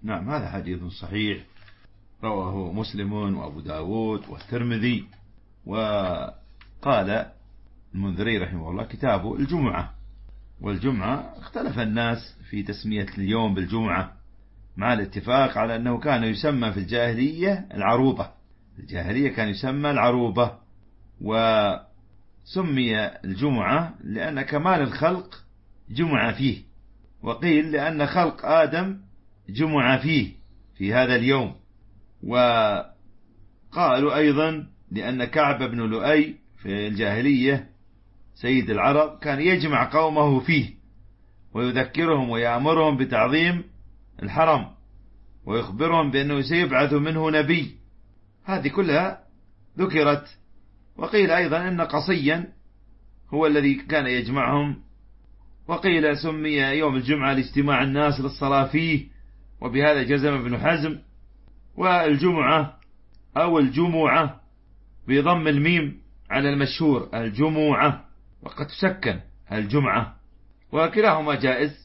نعم، هذا حديث صحيح رواه مسلم وأبو داود والترمذي. وقال المنذري رحمه الله كتابه الجمعة، والجمعة اختلف الناس في تسمية اليوم بالجمعة، مع الاتفاق على أنه كان يسمى في الجاهلية العروبة. الجاهلية كان يسمى العروبة، وسمي الجمعة لأن كمال الخلق جمع فيه، وقيل لأن خلق آدم جمع فيه في هذا اليوم. وقالوا أيضا لأن كعب بن لؤي في الجاهلية سيد العرب كان يجمع قومه فيه، ويذكرهم ويأمرهم بتعظيم الحرم، ويخبرهم بأنه سيبعث منه نبي. هذه كلها ذكرت. وقيل أيضا أن قصيا هو الذي كان يجمعهم، وقيل سمي يوم الجمعة لاجتماع الناس للصلاة فيه، وبهذا جزم ابن حزم. والجمعة أو الجمعة بضم الميم على المشهور الجمعة، وقد تسكن الجمعة، وكلاهما جائز.